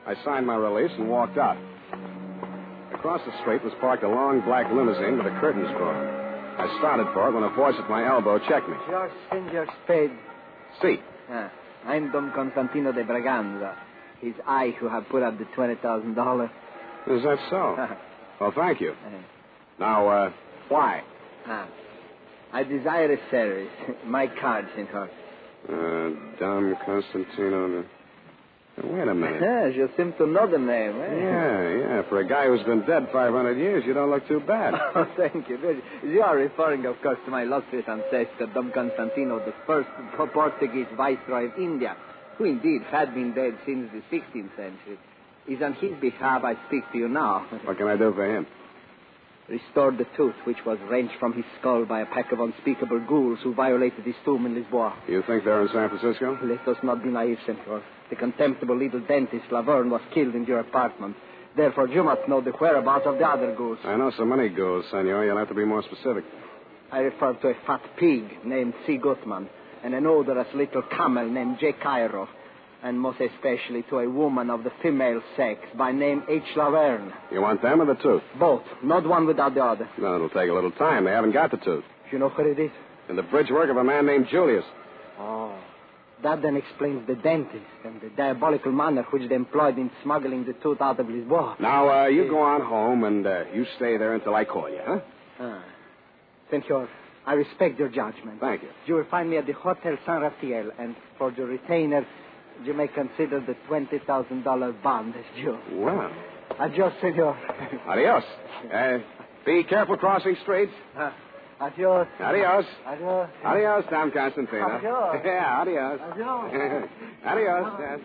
I signed my release and walked out. Across the street was parked a long black limousine with the curtains drawn. I started for it when a voice at my elbow checked me. George Senor Spade. See. Ah, I'm Don Constantino de Braganza. It's I who have put up the twenty thousand dollars. Is that so? Well, thank you. Now, uh, why? Ah, I desire a service. My card, Senor. Uh, Don Constantino. De... Wait a minute. Yeah, you seem to know the name, eh? Yeah, yeah. For a guy who's been dead five hundred years, you don't look too bad. Oh, thank you. You are referring, of course, to my illustrious ancestor, Don Constantino, the first Portuguese viceroy of India, who indeed had been dead since the sixteenth century. It's on his behalf I speak to you now. What can I do for him? Restore the tooth which was wrenched from his skull by a pack of unspeakable ghouls who violated his tomb in Lisboa. You think they're in San Francisco? Let us not be naive, Senor. The contemptible little dentist, Laverne, was killed in your apartment. Therefore, you must know the whereabouts of the other ghouls. I know so many ghouls, senor. You'll have to be more specific. I refer to a fat pig named C. Gutman and an odorous little camel named J. Cairo, and most especially to a woman of the female sex by name H. Laverne. You want them or the tooth? Both. Not one without the other. No, it'll take a little time. They haven't got the tooth. You know where it is? In the bridge work of a man named Julius. Oh. That then explains the dentist and the diabolical manner which they employed in smuggling the tooth out of Lisboa. Now, uh, you go on home and uh, you stay there until I call you, huh? Ah. Senor, I respect your judgment. Thank you. You will find me at the Hotel San Rafael, and for your retainer, you may consider the twenty thousand dollars bond as due. Wow. Adios, senor. Adios. Uh, be careful crossing streets. Uh, adios. Adios. Adios. Adios, Don Constantino. Adios. Yeah, adios. Adios. Adios, yes.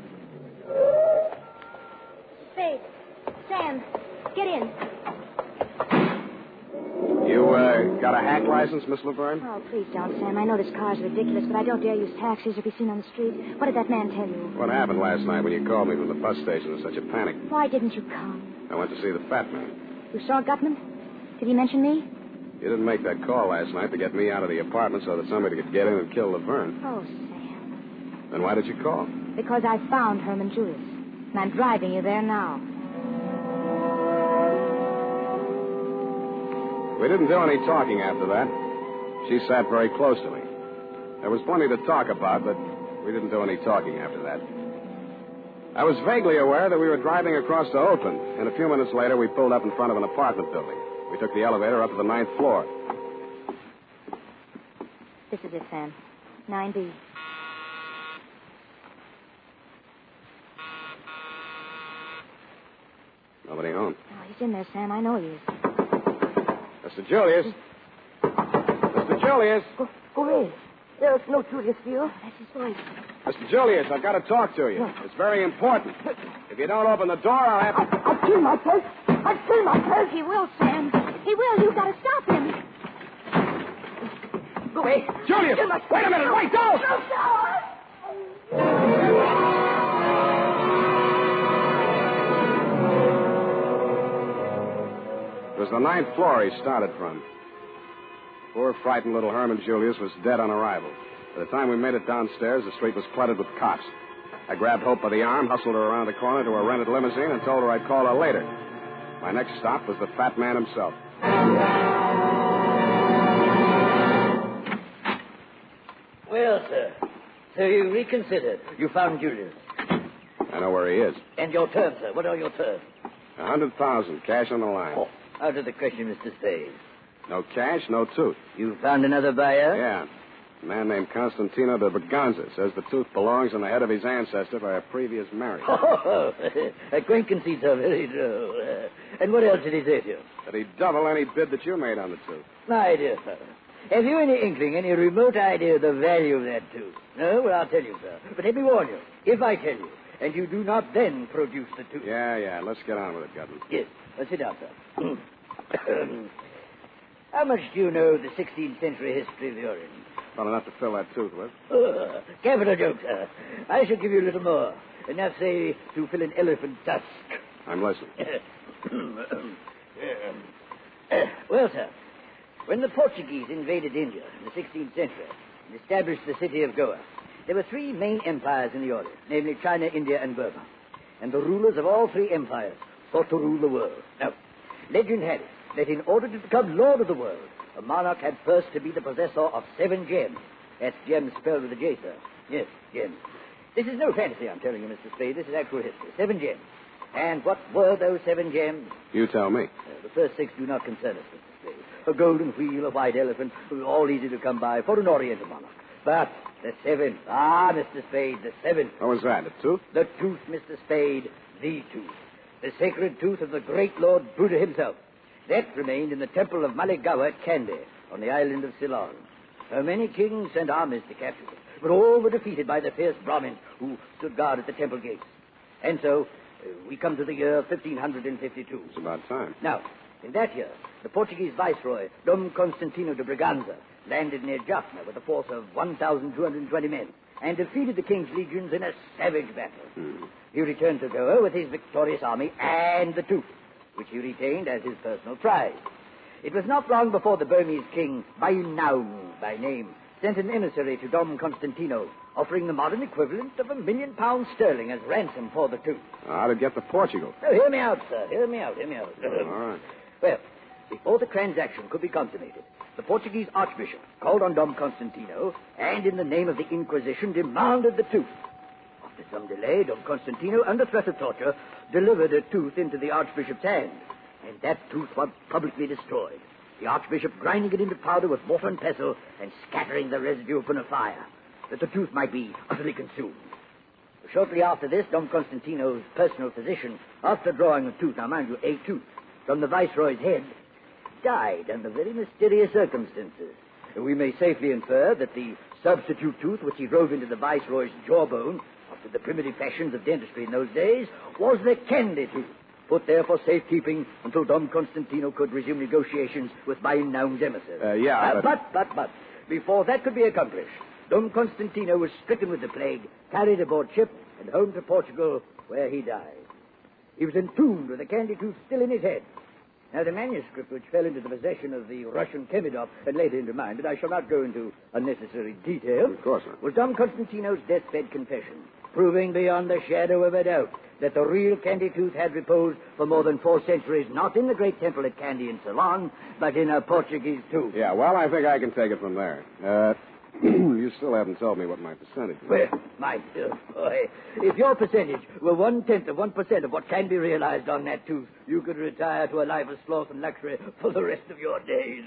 Spade. Sam, get in. You, uh, got a hack license, Miss Laverne? Oh, please don't, Sam. I know this car's ridiculous, but I don't dare use taxis or be seen on the street. What did that man tell you? What happened last night when you called me from the bus station in such a panic? Why didn't you come? I went to see the fat man. You saw Gutman? Did he mention me? You didn't make that call last night to get me out of the apartment so that somebody could get in and kill Laverne. Oh, Sam. Then why did you call? Because I found Herman Julius, and I'm driving you there now. We didn't do any talking after that. She sat very close to me. There was plenty to talk about, but we didn't do any talking after that. I was vaguely aware that we were driving across the open, and a few minutes later we pulled up in front of an apartment building. We took the elevator up to the ninth floor. This is it, Sam. nine B. Nobody home. Oh, he's in there, Sam. I know he is. Mister Julius. Mister Julius. Go, go away. There's no Julius here. Oh, that's his voice. Mister Julius, I've got to talk to you. It's very important. If you don't open the door, I'll have to... I'll kill myself. I'll kill myself. He will, Sam. He will. You've got to stop him. Go away. Julius! Wait a minute. Wait, don't! No, It was the ninth floor he started from. Poor, frightened little Herman Julius was dead on arrival. By the time we made it downstairs, the street was flooded with cops. I grabbed Hope by the arm, hustled her around the corner to a rented limousine, and told her I'd call her later. My next stop was the fat man himself. Well, sir, so you reconsidered. You found Julius. I know where he is. And your terms, sir. What are your terms? A hundred thousand, cash on the line. Oh, out of the question, Mister Spade. No cash, no tooth. You found another buyer? Yeah. A man named Constantino de Braganza says the tooth belongs in the head of his ancestor by a previous marriage. Oh, acquaintances are very droll. Uh, and what else did he say to you? That he'd double any bid that you made on the tooth. My dear fellow, have you any inkling, any remote idea of the value of that tooth? No? Well, I'll tell you, sir. But let me warn you. If I tell you, and you do not then produce the tooth... Yeah, yeah. Let's get on with it, Gutman. Yes. Well, sit down, sir. How much do you know of the sixteenth century history of the Orient? Well, enough to fill that tooth with. Oh, capital joke, sir. I shall give you a little more. Enough, say, to fill an elephant tusk. I'm listening. Well, sir, when the Portuguese invaded India in the sixteenth century and established the city of Goa, there were three main empires in the Orient, namely China, India, and Burma. and the rulers of all three empires sought to rule the world. Now, legend had it that in order to become lord of the world, a monarch had first to be the possessor of seven gems. That's gems spelled with a J, sir. Yes, gems. This is no fantasy, I'm telling you, Mister Spade. This is actual history. Seven gems. And what were those seven gems? You tell me. Uh, the first six do not concern us, Mister Spade. A golden wheel, a white elephant, all easy to come by for an Oriental monarch. But the seven, ah, Mister Spade, the seven. What was that, the tooth? The tooth, Mister Spade, the tooth. The sacred tooth of the great Lord Buddha himself. That remained in the temple of Maligawa at Kandy, on the island of Ceylon. Uh, many kings sent armies to capture it, but all were defeated by the fierce Brahmins who stood guard at the temple gates. And so, uh, we come to the year fifteen fifty-two. It's about time. Now, in that year, the Portuguese viceroy, Dom Constantino de Braganza, landed near Jaffna with a force of one thousand two hundred twenty men and defeated the king's legions in a savage battle. Hmm. He returned to Goa with his victorious army and the tooth, which he retained as his personal prize. It was not long before the Burmese king, Bainaung by name, sent an emissary to Dom Constantino, offering the modern equivalent of a million pounds sterling as ransom for the tooth. How to get to Portugal? Now, hear me out, sir. Hear me out. Hear me out. All right. Well, before the transaction could be consummated, the Portuguese archbishop called on Dom Constantino and, in the name of the Inquisition, demanded the tooth. After some delay, Dom Constantino, under threat of torture, delivered a tooth into the archbishop's hand, and that tooth was publicly destroyed, the archbishop grinding it into powder with mortar and pestle and scattering the residue upon a fire, that the tooth might be utterly consumed. Shortly after this, Dom Constantino's personal physician, after drawing a tooth, now mind you, a tooth, from the viceroy's head, died under very mysterious circumstances. We may safely infer that the substitute tooth which he drove into the viceroy's jawbone, after the primitive fashions of dentistry in those days, was the Kandy tooth, put there for safekeeping until Dom Constantino could resume negotiations with Bainaung's emissary. Uh, yeah, uh, but... but... But, but, before that could be accomplished, Dom Constantino was stricken with the plague, carried aboard ship, and home to Portugal, where he died. He was entombed with the Kandy tooth still in his head. Now, the manuscript which fell into the possession of the Russian Kemidov and later into mine, but I shall not go into unnecessary detail, Of course not. was Dom Constantino's deathbed confession, proving beyond the shadow of a doubt that the real Kandy tooth had reposed for more than four centuries, not in the great temple at Kandy in Ceylon, but in a Portuguese tooth. Yeah, well, I think I can take it from there. Uh, you still haven't told me what my percentage is. Well, my dear boy, if your percentage were one-tenth of one percent of what can be realized on that tooth, you could retire to a life of sloth and luxury for the rest of your days.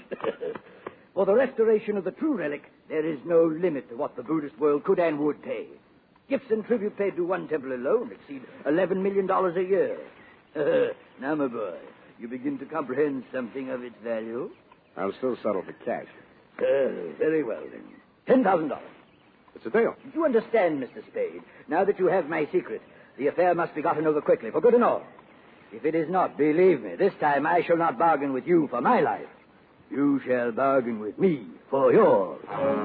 For the restoration of the true relic, there is no limit to what the Buddhist world could and would pay. Gifts and tribute paid to one temple alone exceed eleven million dollars a year. Uh, now, my boy, you begin to comprehend something of its value? I'll still settle for cash. Uh, very well, then. ten thousand dollars. It's a deal. You understand, Mister Spade. Now that you have my secret, the affair must be gotten over quickly, for good and all. If it is not, believe me, this time I shall not bargain with you for my life. You shall bargain with me for yours.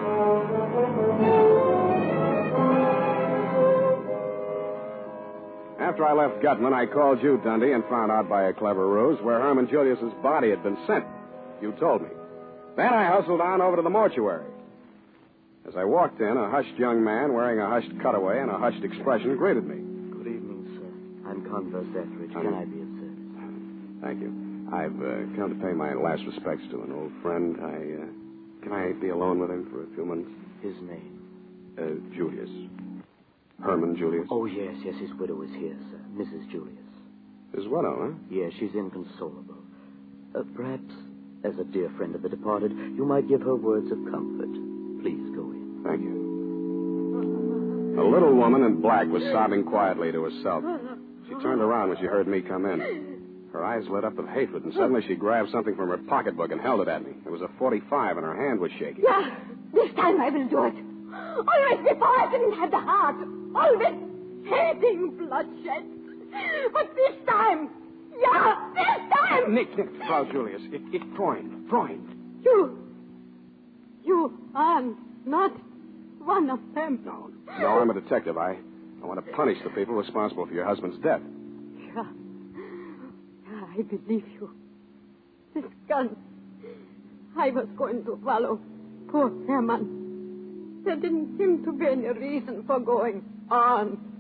After I left Gutman, I called you, Dundee, and found out by a clever ruse where Herman Julius's body had been sent. You told me. Then I hustled on over to the mortuary. As I walked in, a hushed young man wearing a hushed cutaway and a hushed expression greeted me. Good evening, sir. I'm Converse Etheridge. Can I be of service? Thank you. I've uh, come to pay my last respects to an old friend. I, uh, can I be alone with him for a few minutes? His name? Uh, Julius. Herman Julius? Oh, yes, yes. His widow is here, sir. Missus Julius. His widow, huh? Yes, she's inconsolable. Uh, perhaps, as a dear friend of the departed, you might give her words of comfort. Please go in. Thank you. A little woman in black was sobbing quietly to herself. She turned around when she heard me come in. Her eyes lit up with hatred, and suddenly she grabbed something from her pocketbook and held it at me. It was a forty-five, and her hand was shaking. Yeah, this time I will do it. Always before I didn't have the heart. Always hating bloodshed. But this time, yeah, this time. Nick, Nick, Frau Julius, it, it's Freund. Freund. You, you are not one of them. No, no, I'm a detective. I, I want to punish the people responsible for your husband's death. Yeah. I believe you. This gun. I was going to follow poor Herman. There didn't seem to be any reason for going on.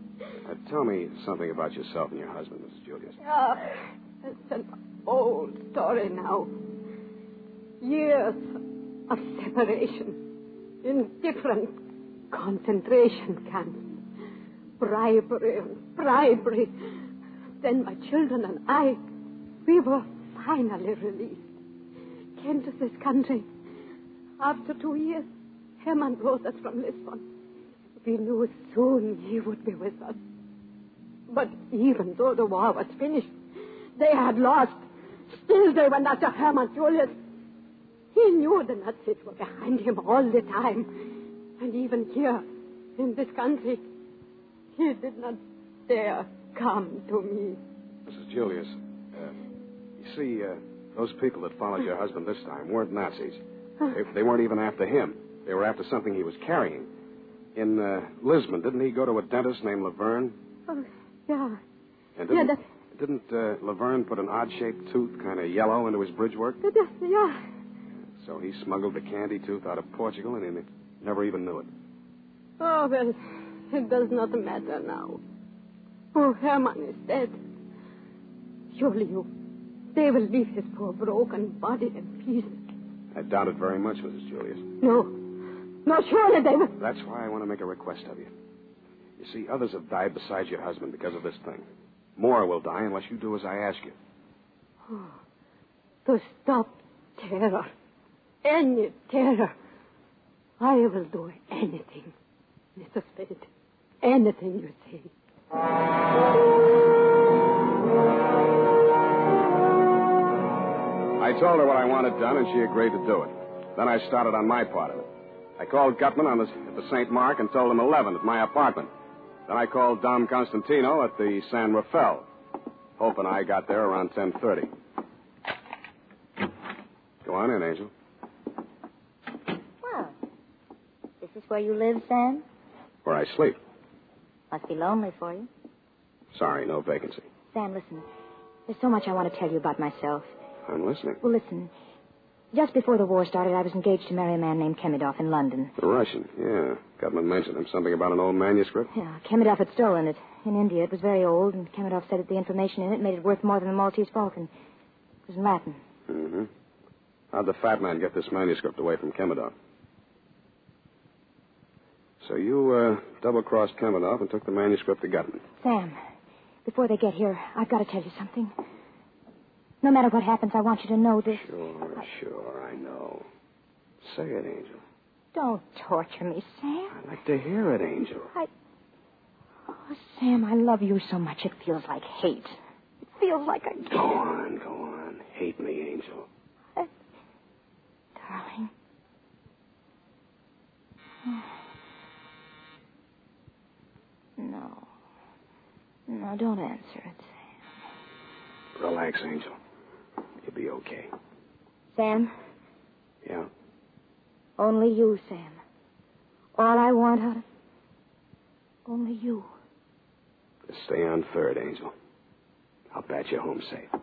Uh, tell me something about yourself and your husband, Missus Julius. Ah, it's an old story now. Years of separation in different concentration camps. Bribery and bribery. Then my children and I, we were finally released. Came to this country. After two years, Herman wrote us from Lisbon. We knew soon he would be with us. But even though the war was finished, they had lost. Still they went after Herman Julius. He knew the Nazis were behind him all the time. And even here, in this country, he did not dare come to me. Missus Julius, uh, you see, uh, those people that followed your husband this time weren't Nazis. They, they weren't even after him. They were after something he was carrying. In uh, Lisbon, didn't he go to a dentist named Laverne? Oh, yeah. And didn't, yeah, that... didn't uh, Laverne put an odd-shaped tooth, kind of yellow, into his bridge work? That, yeah. So he smuggled the candy tooth out of Portugal, and he never even knew it. Oh, well, it does not matter now. Oh, Herman is dead. Surely you, they will leave his poor broken body in pieces. I doubt it very much, Missus Julius. No. No, surely they will. That's why I want to make a request of you. You see, others have died besides your husband because of this thing. More will die unless you do as I ask you. Oh, to stop terror. Any terror. I will do anything, Mister Spade. Anything you say. I told her what I wanted done, and she agreed to do it. Then I started on my part of it. I called Gutman on the, at the Saint Mark and told him eleven at my apartment. Then I called Dom Constantino at the San Rafael. Hope and I got there around ten thirty. Go on in, Angel. Well, this is where you live, Sam? Where I sleep. Must be lonely for you. Sorry, no vacancy. Sam, listen. There's so much I want to tell you about myself. I'm listening. Well, listen. Just before the war started, I was engaged to marry a man named Kemidov in London. The Russian, yeah. Gutman mentioned him. Something about an old manuscript? Yeah, Kemidov had stolen it. In India, it was very old, and Kemidov said that the information in it made it worth more than the Maltese Falcon. It was in Latin. Mm-hmm. How'd the fat man get this manuscript away from Kemidov? So you uh, double-crossed Kemidov and took the manuscript to Gutman. Sam, before they get here, I've got to tell you something. No matter what happens, I want you to know this. Sure, I... sure, I know. Say it, Angel. Don't torture me, Sam. I'd like to hear it, Angel. I... Oh, Sam, I love you so much it feels like hate. It feels like I... Go on, go on. Hate me, Angel. I... Darling. No. No, don't answer it, Sam. Relax, Angel. You'll be okay. Sam? Yeah? Only you, Sam. All I want out of... Only you. Just stay on third, Angel. I'll bat you home safe.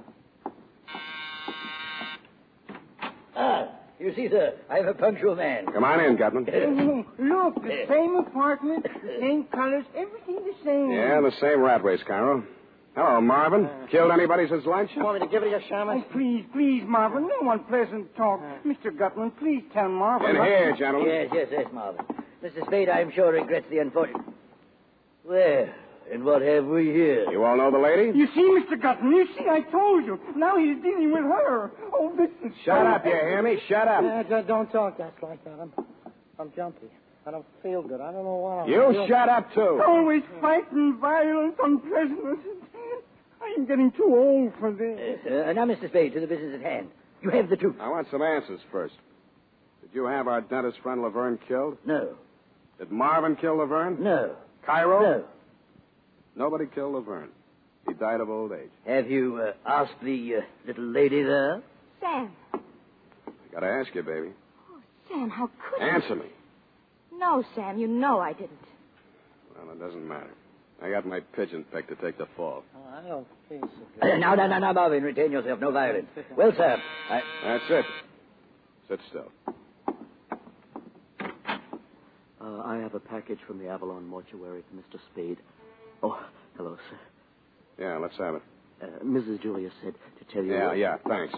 Ah, you see, sir, I have a punctual man. Come on in, Gutman. Oh, look, the same apartment, the same colors, everything the same. Yeah, the same rat race, Cairo. Hello, Marvin. Uh, Killed anybody since lunch? You want me to give it to you, Shamus? Oh, please, please, Marvin. No unpleasant talk. Uh, Mister Gutman, please tell Marvin. In here, gentlemen. Yes, yes, yes, Marvin. Mister Spade, I'm sure, regrets the unfortunate... Well, and what have we here? You all know the lady? You see, Mister Gutman, you see, I told you. Now he's dealing with her. Oh, this is... Shut up, you hear me? Shut up. Uh, don't talk that like that. I'm, I'm jumpy. I don't feel good. I don't know why. I'm You feel... shut up, too. Always fighting, violence, unpleasantness. I'm getting too old for this. Uh, now, Mister Spade, to the business at hand. You have the truth. I want some answers first. Did you have our dentist friend Laverne killed? No. Did Marvin kill Laverne? No. Cairo? No. Nobody killed Laverne. He died of old age. Have you uh, asked the uh, little lady there? Sam. I gotta ask you, baby. Oh, Sam, how could you? Answer me. No, Sam, you know I didn't. Well, it doesn't matter. I got my pigeon pecked to take the fall. Oh, I don't feel so Uh, good. now, now, now, now, Marvin, retain yourself. No violence. Well, sir, I... That's it. Sit still. Uh, I have a package from the Avalon mortuary for Mister Spade. Oh, hello, sir. Yeah, let's have it. Uh, Missus Julia said to tell you... Yeah, yeah, thanks.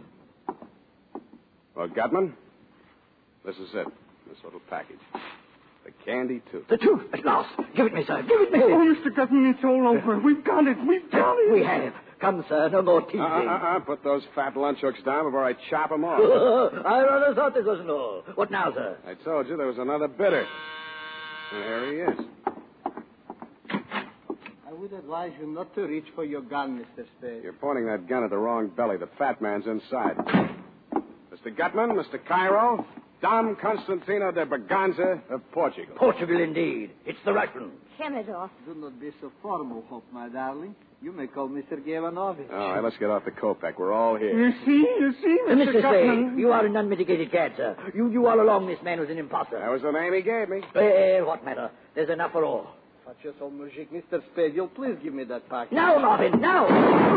Well, Gutman, this is it. This little package. The candy tooth. The tooth, at last. Give it me, sir. Give it me. Oh, Mister Gutman, it's all over. We've got it. We've got it. We have. Come, sir. No more teasing. Uh, uh, uh, put those fat lunch hooks down before I chop them off. I rather thought this wasn't all. What now, sir? I told you there was another bidder. And here he is. I would advise you not to reach for your gun, Mister Spade. You're pointing that gun at the wrong belly. The fat man's inside. Mister Gutman, Mister Cairo, Dom Constantino de Braganza of Portugal. Portugal, indeed. It's the Russian. Kemidov. Do not be so formal, Hope, my darling. You may call Mister Gavanovich. All right, let's get off the Kopek. We're all here. You see, you see, Uh, Mister Mister Gutman. Spade, you are an unmitigated cad, sir. You, you all along this man was an impostor. That was the name he gave me. Eh, what matter? There's enough for all. Watch your soul, Mujik. Mister Spade, you'll please give me that package. Now, Marvin, now!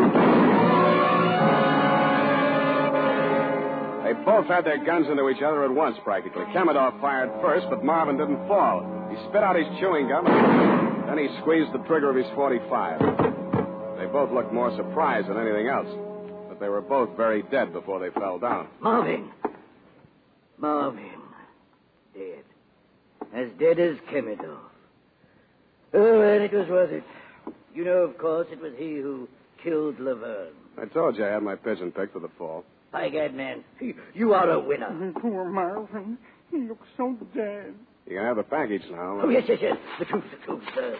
They both had their guns into each other at once, practically. Kemidov fired first, but Marvin didn't fall. He spit out his chewing gum, then he squeezed the trigger of his forty-five. They both looked more surprised than anything else, but they were both very dead before they fell down. Marvin. Marvin. Dead. As dead as Kemidov. Oh, and it was worth it. You know, of course, it was he who killed Laverne. I told you I had my pigeon picked for the fall. By gad, man, you are a winner. Poor Marvin. He looks so dead. You can have the package now. Oh, yes, yes, yes. The truth, the truth, sir.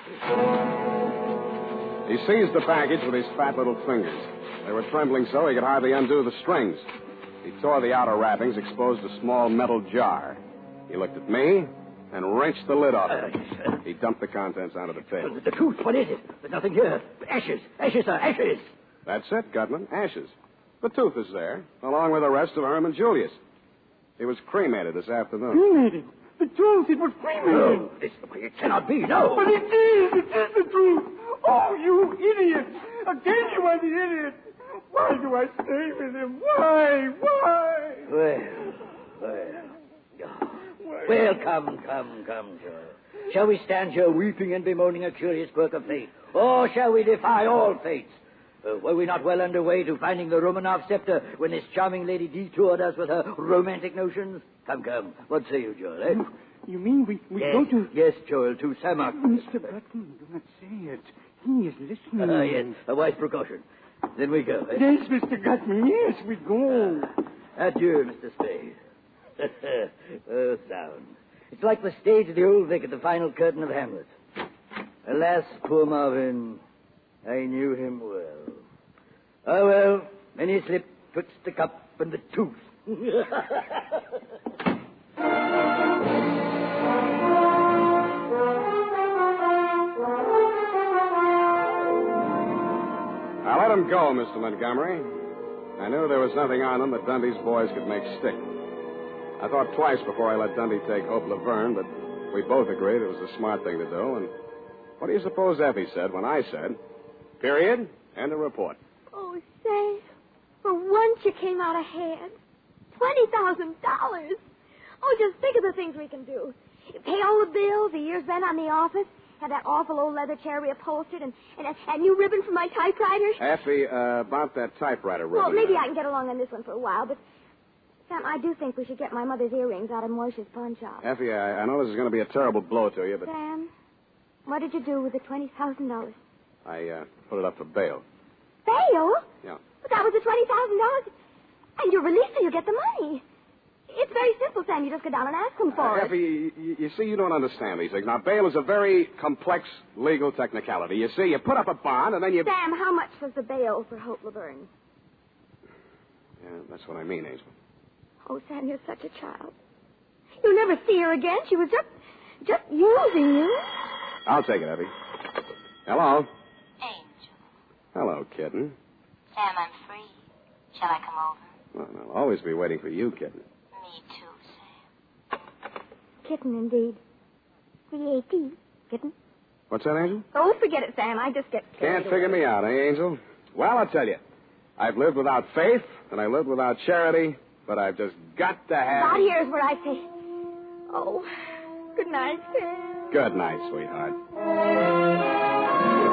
He seized the package with his fat little fingers. They were trembling so he could hardly undo the strings. He tore the outer wrappings, exposed a small metal jar. He looked at me and wrenched the lid off it. Uh, yes, sir. He dumped the contents onto the table. The, the truth, what is it? There's nothing here. Ashes, ashes, sir, ashes. That's it, Gutman. Ashes. The tooth is there, along with the rest of Herman Julius. He was cremated this afternoon. Cremated? The truth, it was cremated. No, this, it cannot be, no. But it is. It is the truth. Oh, you idiot. Again, you are the idiot. Why do I stay with him? Why? Why? Well, well. Well, come, come, come, Joe. Shall we stand here weeping and bemoaning a curious quirk of fate? Or shall we defy all fates? Uh, were we not well underway to finding the Romanov scepter when this charming lady detoured us with her romantic notions? Come, come. What say you, Joel, eh? You, you mean we, we yes, go to... Yes, Joel, to Samark. Mister Button, do not say it. He is listening. Ah, uh, yes, a wise precaution. Then we go, eh? Yes, Mister Gutman, yes, we go. Uh, adieu, Mister Spade. Oh, sound. It's like the stage of the Old Vic at the final curtain of Hamlet. Alas, poor Marvin, I knew him well. Oh, well, many slip twixt the cup and the tooth. I let him go, Mister Montgomery. I knew there was nothing on him that Dundee's boys could make stick. I thought twice before I let Dundee take Hope Laverne, but we both agreed it was the smart thing to do. And what do you suppose Effie said when I said, period, and a report? Oh, say, for once you came out ahead. Twenty thousand dollars. Oh, just think of the things we can do. Pay all the bills, the year's rent on the office, have that awful old leather chair reupholstered, and, and a, a new ribbon for my typewriter. Effie, uh, about that typewriter ribbon. Well, maybe I can get along on this one for a while, but, Sam, I do think we should get my mother's earrings out of Moisha's pawn shop. Effie, I, I know this is going to be a terrible blow to you, but... Sam, what did you do with the twenty thousand dollars? I uh, put it up for bail. Bail? Yeah. But that was the twenty thousand dollars. And you're released and you get the money. It's very simple, Sam. You just go down and ask them for uh, it. Effie, you, you see, you don't understand these things. Now, bail is a very complex legal technicality. You see, you put up a bond, and then you... Sam, how much was the bail for Hope Laverne? Yeah, that's what I mean, Angel. Oh, Sam, you're such a child. You'll never see her again. She was just, just using you. I'll take it, Effie. Hello? Angel. Hello, kitten. Sam, I'm free. Shall I come over? Well, I'll always be waiting for you, kitten. Me too, Sam. Kitten, indeed. C A T. Kitten. What's that, Angel? Oh, forget it, Sam. I just get Can't figure me out, eh, Angel? Well, I'll tell you. I've lived without faith, and I lived without charity, but I've just got to have... Now, here's what I say. Oh, good night, Sam. Good night, sweetheart.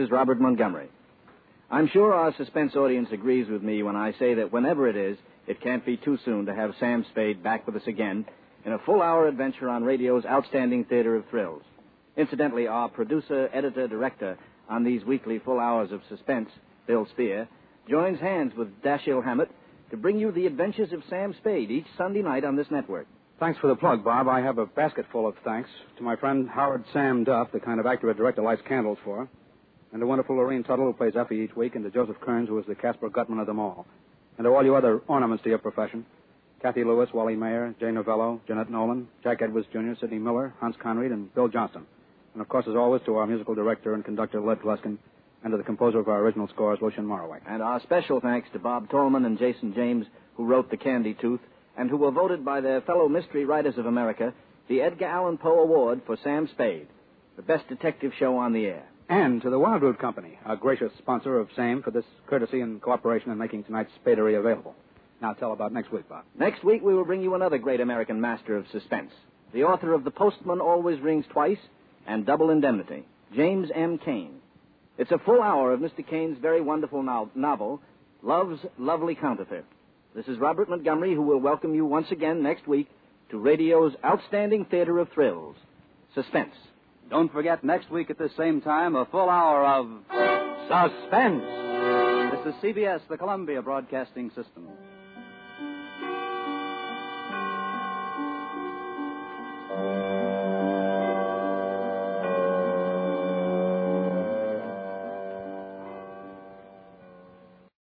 is Robert Montgomery. I'm sure our suspense audience agrees with me when I say that whenever it is, it can't be too soon to have Sam Spade back with us again in a full-hour adventure on radio's outstanding theater of thrills. Incidentally, our producer, editor, director on these weekly full hours of suspense, Bill Spear, joins hands with Dashiell Hammett to bring you the adventures of Sam Spade each Sunday night on this network. Thanks for the plug, Bob. I have a basket full of thanks to my friend Howard Sam Duff, the kind of actor a director lights candles for, and to wonderful Lorene Tuttle, who plays Effie each week, and to Joseph Kearns, who is the Casper Gutman of them all, and to all you other ornaments to your profession, Kathy Lewis, Wally Mayer, Jay Novello, Jeanette Nolan, Jack Edwards Junior, Sidney Miller, Hans Conried, and Bill Johnston. And, of course, as always, to our musical director and conductor, Led Gluskin, and to the composer of our original scores, Lucien Moraway. And our special thanks to Bob Tolman and Jason James, who wrote The Candy Tooth, and who were voted by their fellow mystery writers of America the Edgar Allan Poe Award for Sam Spade, the best detective show on the air. And to the Wildroot Company, our gracious sponsor of SAME, for this courtesy and cooperation in making tonight's Spadery available. Now tell about next week, Bob. Next week, we will bring you another great American master of suspense, the author of The Postman Always Rings Twice and Double Indemnity, James M. Cain. It's a full hour of Mister Cain's very wonderful no- novel, Love's Lovely Counterfeit. This is Robert Montgomery, who will welcome you once again next week to radio's outstanding theater of thrills, Suspense. Don't forget, next week at this same time, a full hour of Suspense. This is C B S, the Columbia Broadcasting System.